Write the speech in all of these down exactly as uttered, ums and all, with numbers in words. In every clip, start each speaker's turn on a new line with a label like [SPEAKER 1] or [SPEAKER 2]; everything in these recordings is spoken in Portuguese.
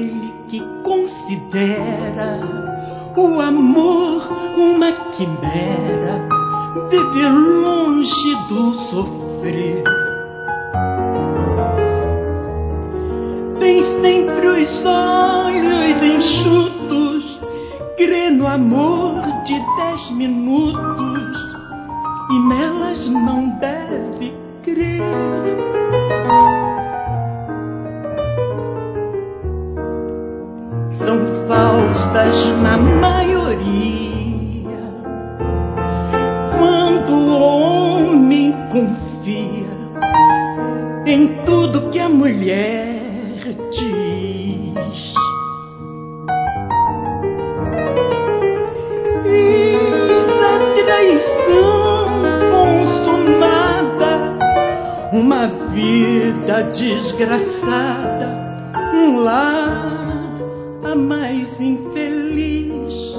[SPEAKER 1] aquele que considera o amor uma quimera, vive longe do sofrer. Tem sempre os olhos enxutos, crê no amor de dez minutos e nelas não deve crer. São falsas na maioria. Quando o homem confia em tudo que a mulher diz, eis a traição consumada, uma vida desgraçada, um lar a mais infeliz.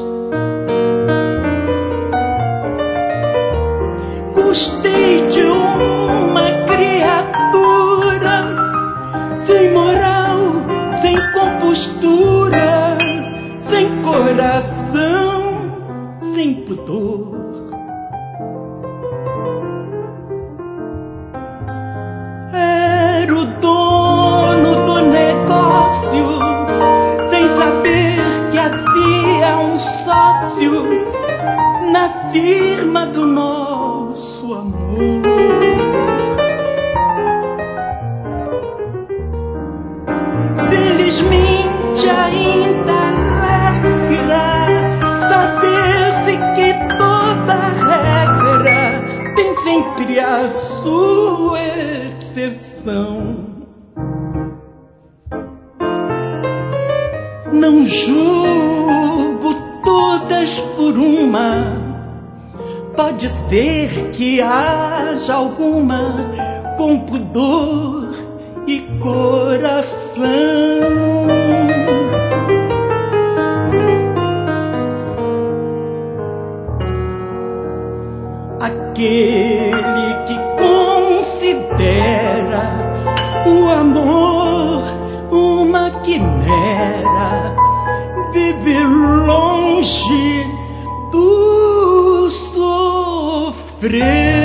[SPEAKER 1] Gostei de uma criatura sem moral, sem compostura, sem coração, sem pudor. Era o dono do negócio, sem saber que havia um sócio na firma do nosso amor. Felizmente ainda alegra saber-se que toda regra tem sempre a sua exceção. Não julgo todas por uma, pode ser que haja alguma com pudor e coração. Aquele que considera o amor uma quimera, vive longe do sofrer.